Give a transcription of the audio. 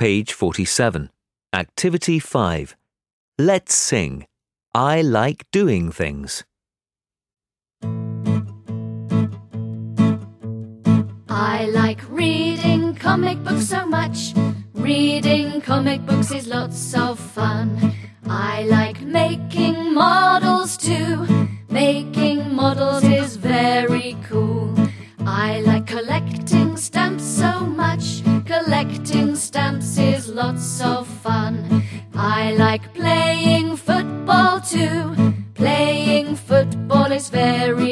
Page 47. Activity 5. Let's sing. I like doing things. I like reading comic books so much. Reading comic books is lots of fun. I like making models too. Making models is very cool. I like collecting stamps so much. Collecting stamps is lots of fun. I like playing football too. Playing football is very